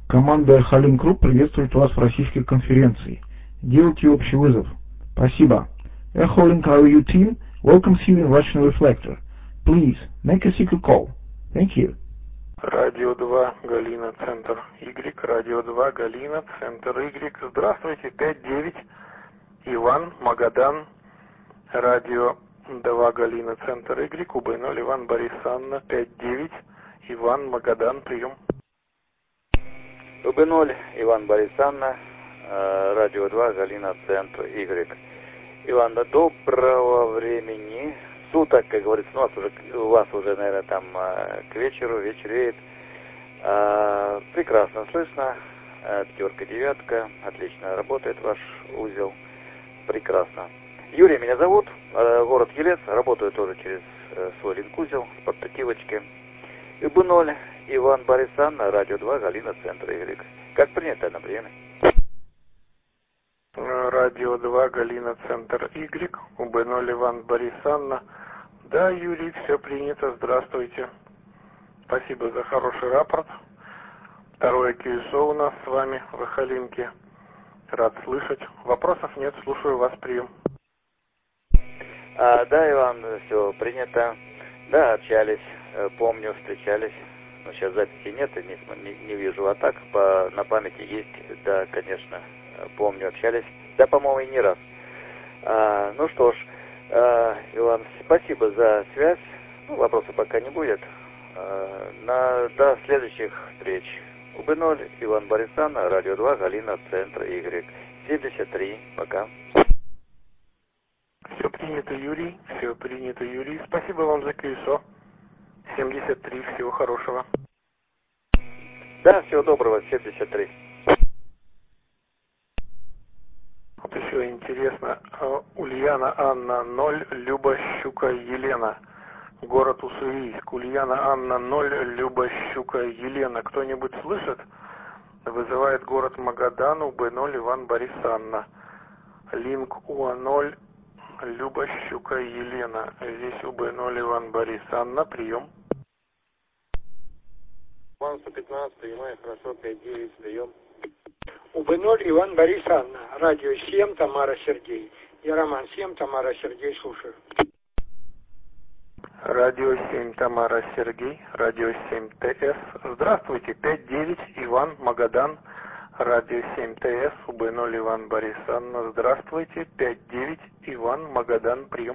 Команда Халин Групп приветствует вас в российской конференции. Делайте общий вызов. Спасибо. Echo Link RU team welcomes you in Russian Reflector. Please make a secret call. Thank you. Радио 2, Галина, центр Y. Радио 2, Галина, центр Y. Здравствуйте, 5-9. Иван, Магадан. Радио 2, Галина, центр Y. УБ0, Иван, Борис, Анна. 5-9. Иван, Магадан, прием. УБ0, Иван, Борис, Анна. Радио 2, Галина, центр Y. Иван, доброго времени суток, как говорится, у вас уже, наверное, там к вечеру, вечереет. Прекрасно слышно. 5-9, отлично работает ваш узел. Прекрасно. Юрий меня зовут, город Елец, работаю тоже через свой линк-узел с портативочки. ИБ0, Иван, Борис, Анна, Радио 2, Галина, центр Y. Как принято на приеме? Радио 2, Галина, центр Y. УБ0, Иван, Борис, Анна. Да, Юрий, все принято. Здравствуйте. Спасибо за хороший рапорт. Второе QSO у нас с вами в Халинке. Рад слышать. Вопросов нет, слушаю вас, прием. Да, Иван, все принято. Да, общались, помню, встречались. Но сейчас записи нет, не вижу. А так, на памяти есть, да, конечно, помню, общались. Да, по-моему, и не раз. Ну что ж, Иван, спасибо за связь. Вопросов пока не будет. До следующих встреч. УБ0, Иван, Борис, Анна, Радио 2, Галина, центр Y. 73. Пока. Все принято, Юрий. Все принято, Юрий. Спасибо вам за QSO. 73. Всего хорошего. Да, всего доброго. 73. Вот еще интересно. Ульяна Анна 0, Люба Щука Елена. Город Уссурийск. Ульяна Анна 0, Люба Щука Елена. Кто-нибудь слышит? Вызывает город Магадан, УБ0, Иван, Борис, Анна. Линк УА0, Люба Щука Елена. Здесь УБ0, Иван, Борис, Анна. Прием. Иван 115, принимаю, хорошо, 5-9, сдаем. УБ0, Иван, Борис, Анна. Радио 7, Тамара, Сергей. Я Роман 7, Тамара, Сергей, слушаю. Радио 7, Тамара, Сергей. Радио 7, ТС. Здравствуйте, 5-9, Иван, Магадан. Радио 7, ТС, УБ0, Иван, Борис, Анна. Здравствуйте, 5-9, Иван, Магадан, прием.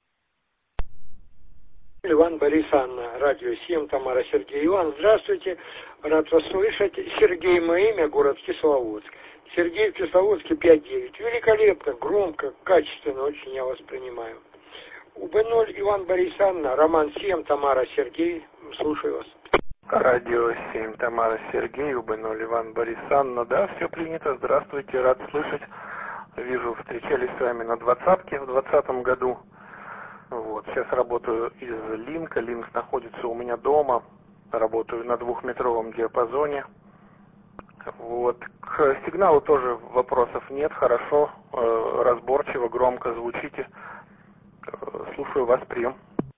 Иван, Борис, Анна. Радио 7, Тамара, Сергей. Иван, здравствуйте. Рад вас слышать. Сергей, мое имя, город Кисловодск. Сергей в Кисловодске 5-9. Великолепно, громко, качественно очень я вас принимаю. УБ0, Иван, Борис, Анна. Роман 7, Тамара, Сергей. Слушаю вас. Радио 7, Тамара, Сергей. УБ0, Иван, Борис, Анна. Да, все принято. Здравствуйте, рад слышать. Вижу, встречались с вами на 20-ке в 2020 году. Вот, сейчас работаю из линка. Линк находится у меня дома. Работаю на 2-метровом диапазоне. Вот. К сигналу тоже вопросов нет. Хорошо, разборчиво, громко звучите. Слушаю вас, прием.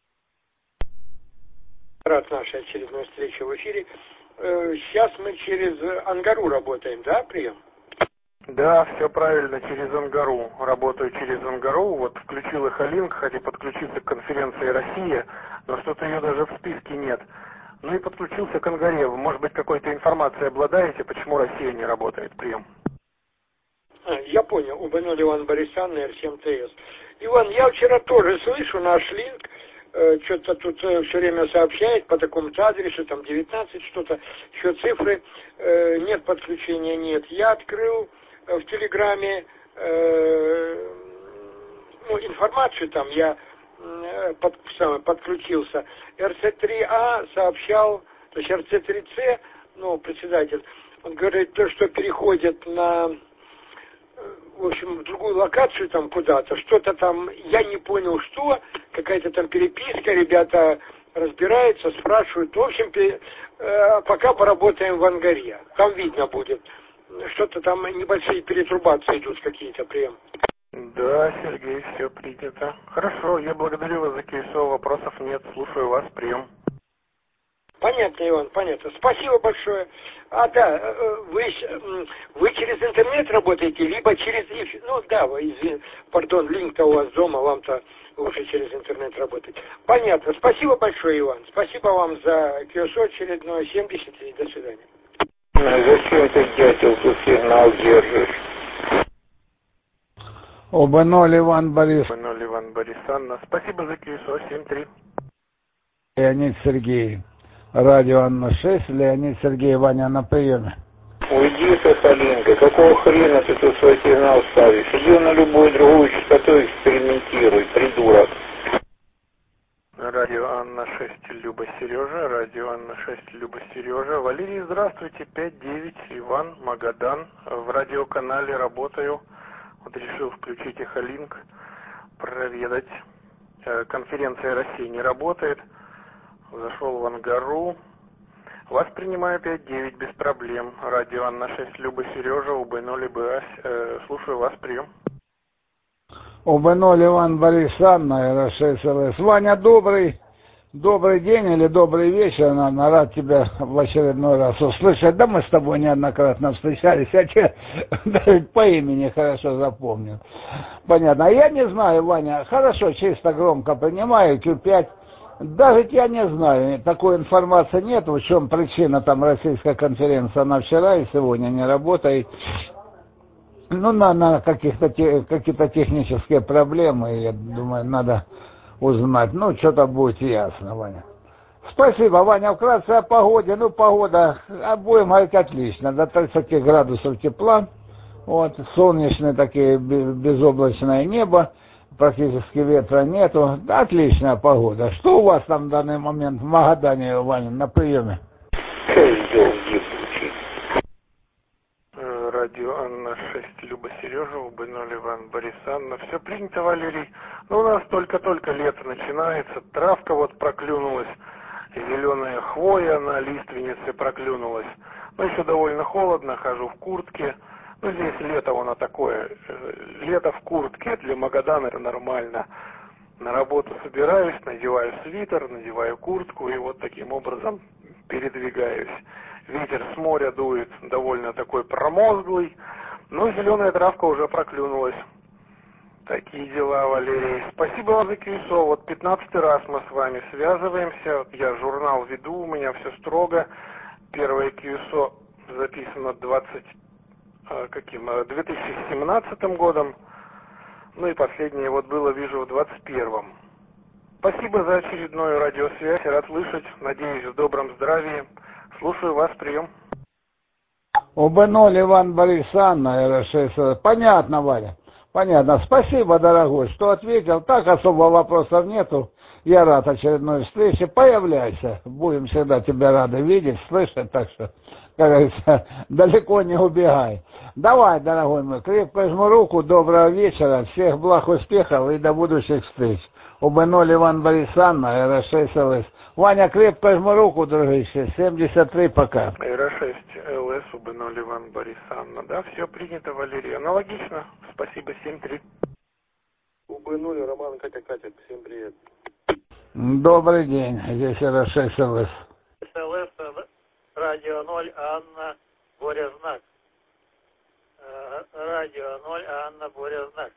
Рад нашей очередной встрече в эфире. Сейчас мы через Ангару работаем, да, прием? Да, все правильно, через Ангару. Работаю через Ангару. Вот включил Эхолинк, хотел подключиться к конференции «Россия», но что-то ее даже в списке нет. Ну и подключился к Ангаре. Вы, может быть, какой-то информацией обладаете, почему Россия не работает? Прием. Я понял. УБ0, Иван, Борис, Анна, Р7ТС. Иван, я вчера тоже слышу наш линк. Что-то тут все время сообщает по такому-то адресу, там 19 что-то, еще цифры, нет подключения, нет. Я открыл в Телеграме информацию там, я подключился. РЦ3А сообщал, то есть РЦ3С, председатель, он говорит, то, что переходит на, в общем, в другую локацию там куда-то, что-то там, я не понял, что, какая-то там переписка, ребята разбираются, спрашивают. В общем, пока поработаем в Ангаре, там видно будет. Что-то там небольшие перетрубации идут какие-то, прием. Да, Сергей, все принято. Хорошо, я благодарю вас за QSO, вопросов нет, слушаю вас, прием. Понятно, Иван, понятно. Спасибо большое. Да, вы через интернет работаете, либо через... Ну да, линк-то у вас дома, вам-то лучше через интернет работать. Понятно. Спасибо большое, Иван. Спасибо вам за QSO очередное 70 и до свидания. Зачем ты, дятел, тут сигнал держишь? ОБ0 Иван Борис. ОБ0 Иван Борис Анна. Спасибо за QSO 7-3. Леонид Сергей. Радио Анна 6. Леонид Сергей, Ваня на приеме. Уйди, Сахалинка. Какого хрена ты тут свой сигнал ставишь? Иди на любую другую частоту, экспериментируй, придурок. Радио Анна 6, Люба Сережа. Радио Анна 6, Люба Сережа. Валерий, здравствуйте. 5-9, Иван, Магадан. В радиоканале работаю. Вот решил включить Эхолинк, проведать. Конференция России не работает. Зашел в Ангару. Вас принимаю 5-9 без проблем. Радио Анна 6, Люба Сережа, УБ0 ИБА. Слушаю вас, прием. ОБ0 Иван Борис Анна, РШ СЛС. Ваня, добрый день или добрый вечер. Рад тебя в очередной раз услышать. Да мы с тобой неоднократно встречались. Я тебя даже по имени хорошо запомнил. Понятно. А я не знаю, Ваня, хорошо, чисто громко принимаю Q5. Даже я не знаю, такой информации нет, в чем причина там российской конференции, она вчера и сегодня не работает. Ну, на какие-то технические проблемы, я думаю, надо узнать. Ну, что-то будет ясно, Ваня. Спасибо, Ваня. Вкратце о погоде. Ну, погода, будем говорить, отлично. До 30 градусов тепла. Вот, солнечное такие, безоблачное небо. Практически ветра нету. Отличная погода. Что у вас там в данный момент в Магадане, Ваня, на приеме? Радио Анна 6, Люба Сережа, УБ0 Иван Борис Анна. Все принято, Валерий. Ну, у нас только-только лето начинается. Травка вот проклюнулась. Зеленая хвоя на лиственнице проклюнулась. Но еще довольно холодно, хожу в куртке. Ну, здесь лето оно такое. Лето в куртке для Магадана это нормально. На работу собираюсь, надеваю свитер, надеваю куртку и вот таким образом передвигаюсь. Ветер с моря дует довольно такой промозглый, но зеленая травка уже проклюнулась. Такие дела, Валерий. Спасибо вам за QSO. Вот 15-й раз мы с вами связываемся. Я журнал веду, у меня все строго. Первое QSO записано 2017 годом. Ну и последнее вот было, вижу, в 21-м. Спасибо за очередную радиосвязь. Рад слышать. Надеюсь, в добром здравии. Слушаю вас, прием. ОБ0 Иван Борис Анна, РШ. Понятно, Ваня. Понятно. Спасибо, дорогой, что ответил. Так особо вопросов нету. Я рад очередной встрече. Появляйся. Будем всегда тебя рады видеть, слышать. Так что, как говорится, далеко не убегай. Давай, дорогой мой, крепко жму руку. Доброго вечера. Всех благ, успехов и до будущих встреч. ОБ0 Иван Борис Анна, РШ СЛС. Ваня, крепко жму руку, дружище. 73 пока. РА-6 ЛС, УБ0 Иван Борис Анна. Да, все принято, Валерий. Аналогично. Спасибо, 7-3. УБ0 Роман, Катя, всем привет. Добрый день. Здесь РА-6 ЛС. СЛС, радио 0, Анна, Боря Знак. Радио 0, Анна, Боря Знак.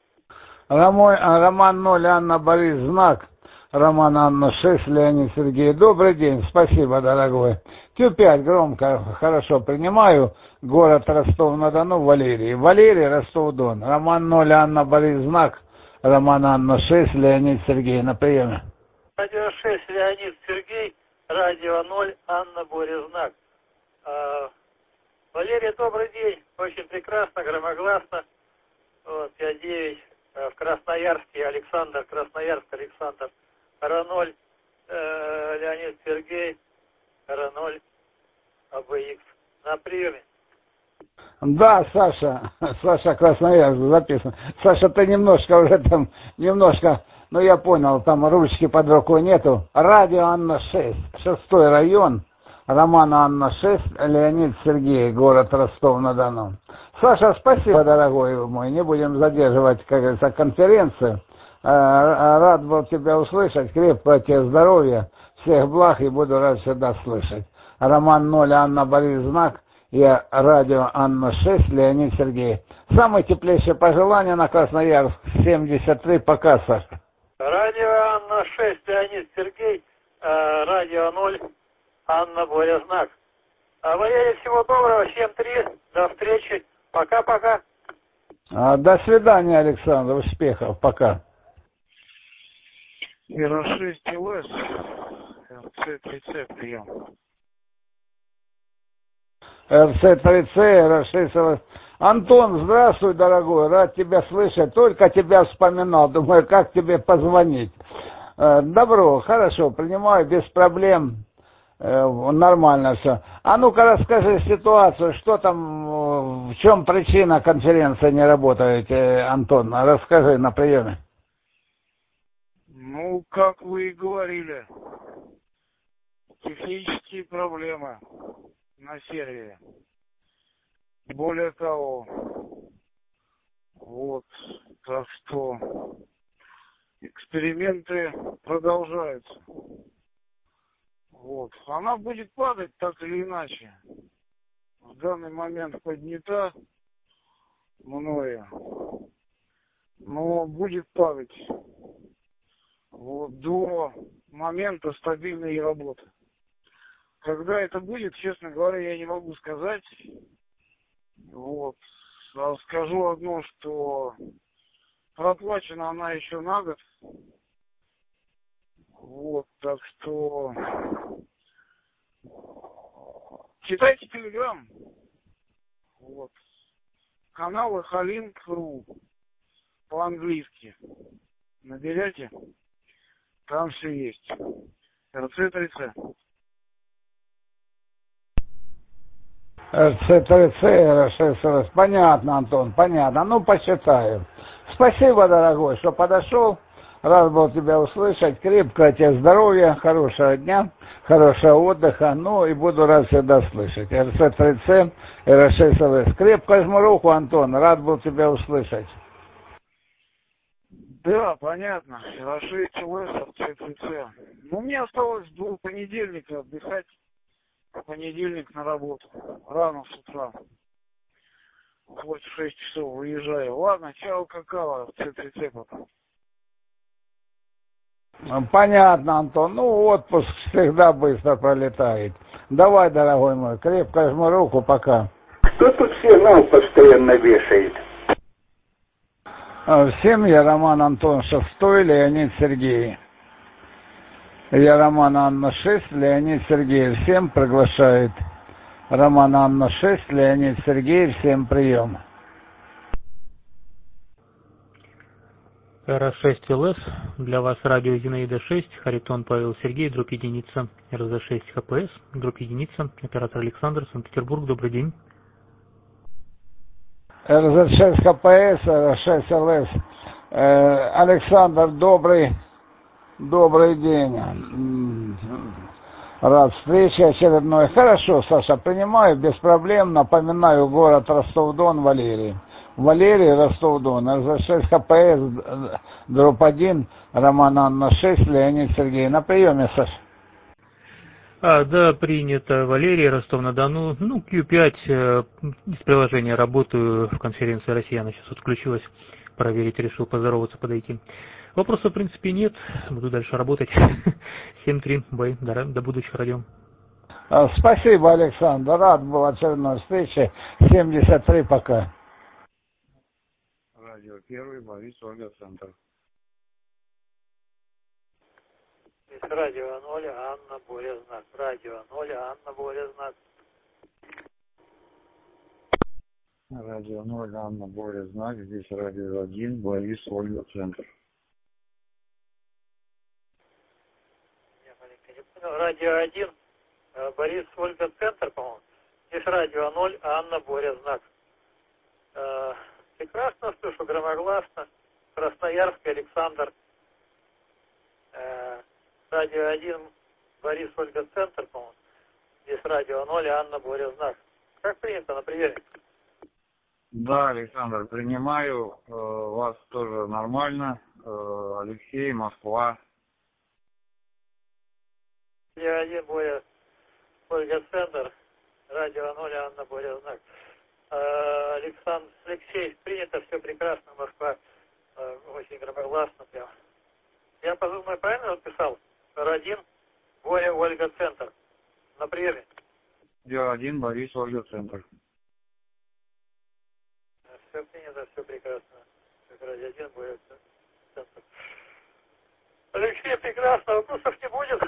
Роман 0, Анна, Борис Знак. Роман Анна 6, Леонид Сергей. Добрый день, спасибо, дорогой. Q5 громко, хорошо принимаю. Город Ростов-на-Дону, Валерий. Валерий, Ростов-Дон. Роман 0, Анна, Борис Знак. Роман Анна 6, Леонид Сергей. На приеме. Радио 6, Леонид Сергей. Радио 0, Анна, Борис Знак. Валерий, добрый день. Очень прекрасно, громогласно. Вот, 5-9 в Красноярске, Александр, Красноярск, Александр. РА-0, Леонид Сергей, РА-0, АБХ. На приеме. Да, Саша Красноярск записан. Саша, ты немножко уже там, ну я понял, там ручки под рукой нету. Радио Анна 6, 6-й район, Романа Анна 6, Леонид Сергей, город Ростов-на-Дону. Саша, спасибо, дорогой мой, не будем задерживать, как говорится, конференцию. Рад был тебя услышать, крепкого тебе здоровья, Всех благ и буду рад всегда слышать. Роман 0, Анна Борис Знак и радио Анна 6, Леонид Сергей. Самые теплейшие пожелания на Красноярск 73, пока, Саша. Радио Анна 6, Леонид Сергей, радио 0, Анна Боря Знак. Валерий, всего доброго, всем 3, до встречи, пока-пока. До свидания, Александр, успехов, пока. Ира-6 ЛС, РЦ-30, прием. РЦ-30, Ира-6 ЛС. Антон, здравствуй, дорогой, рад тебя слышать, только тебя вспоминал, думаю, как тебе позвонить. Добро, хорошо, принимаю, без проблем, нормально все. А ну-ка расскажи ситуацию, что там, в чем причина конференции не работает, Антон, расскажи на приеме. Ну, как вы и говорили, технические проблемы на сервере. Более того, вот, так что эксперименты продолжаются. Вот, она будет падать так или иначе. В данный момент поднята мною, но будет падать вот до момента стабильной работы. Когда это будет, честно говоря, я не могу сказать. Вот. А скажу одно, что проплачена она еще на год. Вот, так что читайте Телеграм. Вот. Каналы Халинг.ру по-английски. Наберете, там все есть. РЦ-30. РЦ-30, понятно, Антон, понятно. Ну, посчитаю. Спасибо, дорогой, что подошел. Рад был тебя услышать. Крепкого тебе здоровья, хорошего дня, хорошего отдыха. Ну, и буду рад всегда слышать. РЦ-30, РС-ЛС. Крепко жму руку, Антон. Рад был тебя услышать. Да, понятно. Хорошо, РЦ-30. Ну, мне осталось до понедельника отдыхать. В понедельник на работу. Рано с утра. Хоть в 6 часов выезжаю. Ладно, чао, какао, РЦ-30 потом. Понятно, Антон. Ну, отпуск всегда быстро пролетает. Давай, дорогой мой, крепко жму руку, пока. Кто тут сигнал постоянно вешает? Всем я Роман Антон 6, Леонид Сергей. Я Роман Анна 6, Леонид Сергей. Всем приглашает. Роман Анна 6, Леонид Сергей. Всем прием. РС-6 ЛС, для вас радио Зинаида 6, Харитон Павел Сергей, дробь единица, РЗ-6 ХПС, дробь единица, оператор Александр, Санкт-Петербург, добрый день. РЗ-6 ХПС, РС-6 ЛС. Александр, добрый день. Рад встрече очередной. Хорошо, Саша, принимаю, без проблем. Напоминаю, город Ростов-Дон, Валерий. Валерий, Ростов-Дон, РЗ-6 ХПС, дробь 1, Роман Анна 6, Леонид Сергей. На приеме, Саша. Да, принято. Валерий, Ростов-на-Дону. Ну, Q5 из приложения работаю в конференции «Россияна». Сейчас отключилась. Проверить решил, поздороваться, подойти. Вопросов, в принципе, нет. Буду дальше работать. 7-3, бой. До будущих радио. Спасибо, Александр. Рад был очередной встрече. 73, пока. Радио 1, Борис, Ольга, Центр. Радио 0, Анна Боря Знак. Радио 0, Анна Боря Знак. Радио 0, Анна Боря Знак. Здесь радио 1, Борис, Ольга, Центр. Радио 1, Борис, Ольга, Центр, по-моему. Здесь радио 0, Анна Боря Знак. Прекрасно слышу, громогласно. Красноярск, Александр. Радио 1, Борис, Ольга, Центр, по-моему. Здесь радио 0, Анна Боря Знак. Как принято на приеме? Да, Александр, принимаю. Вас тоже нормально. Алексей, Москва. Радио 1, Боря, Ольга Центр, Радио 0, Анна, Боря, Знак. Александр, Алексей, принято, все прекрасно, Москва, очень громогласно прям. Я позывной правильно написал? R1, Боря, Ольга, Центр. На приеме. R1, Борис, Ольга, Центр. Все принято, все прекрасно. Радио 1, Боря, Центр. Алексей, прекрасно, вопросов не будет.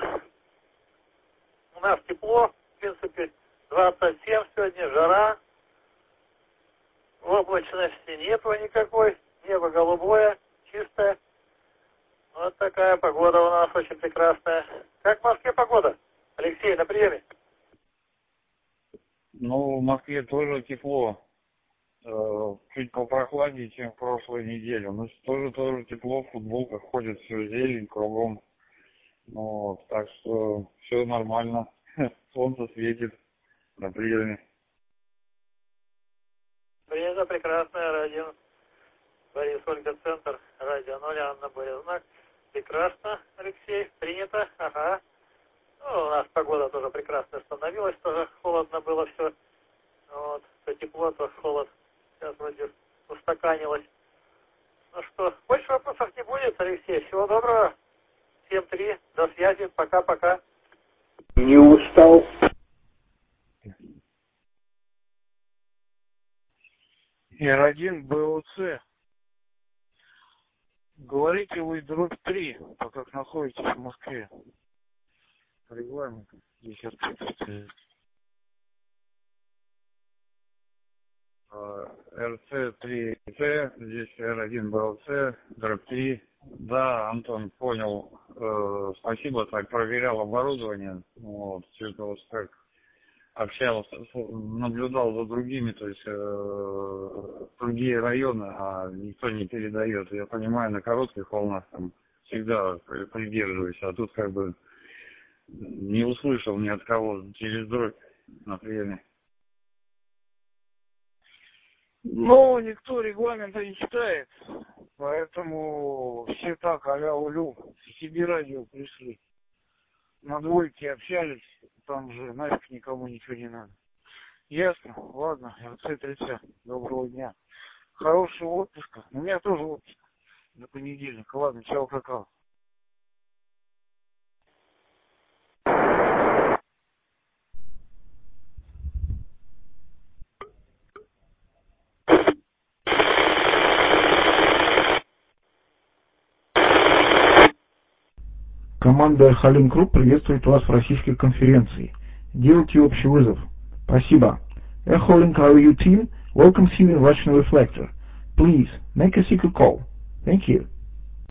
У нас тепло, в принципе, 27 сегодня, жара. Облачности нету никакой, небо голубое, чистое. Вот такая погода у нас очень прекрасная. Как в Москве погода? Алексей, на приеме. Ну, в Москве тоже тепло. Чуть попрохладнее, чем в прошлой неделе. Но тоже тепло, в футболках ходит, все зелень кругом. Ну, вот, так что все нормально. Солнце светит на приеме. Принято, прекрасное, радио. Борис, Ольга, Центр, Радио 0, Анна, Боря, Знак. Прекрасно, Алексей, принято, ага. Ну, у нас погода тоже прекрасная становилась, тоже холодно было все. Вот, то тепло, то холод. Сейчас вроде устаканилось. Ну что, больше вопросов не будет, Алексей. Всего доброго. 7-3, до связи, пока-пока. Не устал. R1, БОЦ. Говорите вы дробь 3, так как находитесь в Москве. Регламент 10. РЦ-3Ц, здесь R1, БОЦ, дробь 3. Да, Антон, понял. Спасибо, так проверял оборудование. Вот, что-то вот так общался, наблюдал за другими, то есть другие районы, а никто не передает. Я понимаю, на коротких волнах там всегда придерживаюсь, а тут как бы не услышал ни от кого через дробь на приеме. Ну, никто регламента не читает, поэтому все так а-ля улю, себе радио пришли. На двойке общались, там же нафиг никому ничего не надо. Ясно? Ладно, РЦ-30. Доброго дня. Хорошего отпуска. У меня тоже отпуск до понедельника. Ладно, чао, какао. Команда Халин Групп приветствует вас в российской конференции. Делайте общий вызов. Спасибо. Echo Link RU team welcomes you in Russian Reflector. Please make a secret call. Thank you.